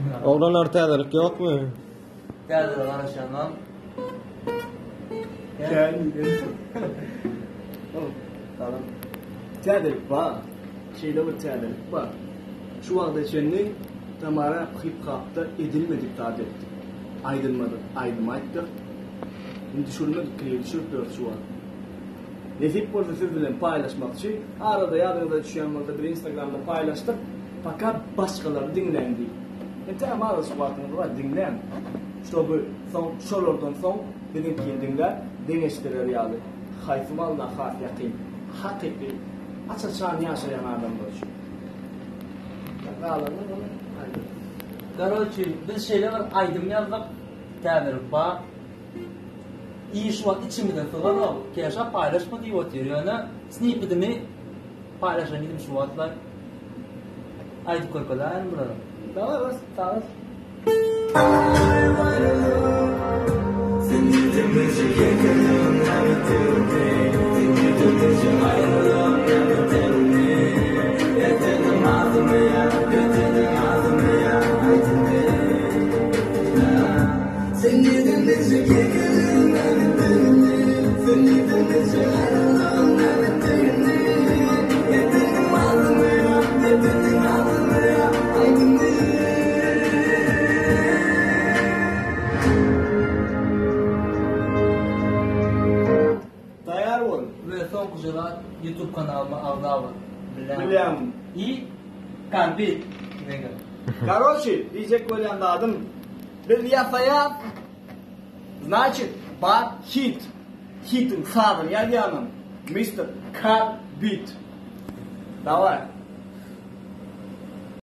Oğlanlar təzəlik yoxmu? Təzəlik araşandan. Gel. Tamam. Təzəlik var. Şeydə bir təzəlik var. Şu anda senin tamara hip-hop'ta edilmedik tadı ettik. Aydınmaydık. Şimdi düşürmedik, düşürüp şu an. Nesip olsa sizinle paylaşmak için arada yadınıza düşenlerde bir Instagram'da paylaştık. Fakat başkaları dinlendi. Tamam arada suatınız var dinlen. İşte bu son şolordan son dedim ki dinler deneştirir yani. Hayfım Allah haf yakin. Hakiki açıkçası yaşayan adamlar şu. Короче, biz şeyler var aydım yazdık. Təzəlik var. İyi şu an içimizden sığar o. Keşke paylaşma diye oturuyor. Snippet'ini paylaşan gidip şu atlar. Aydı korkudan burada. Tamam, tamam. Dayar ol. Ve son kucalar YouTube kanalıma avda var. Biliyorum. И Карбит. Короче, diyecek böyle adım. Bir yafaya значит бар hit. Hit'in sağdır ya yanım. Mr. Carbit. Давай.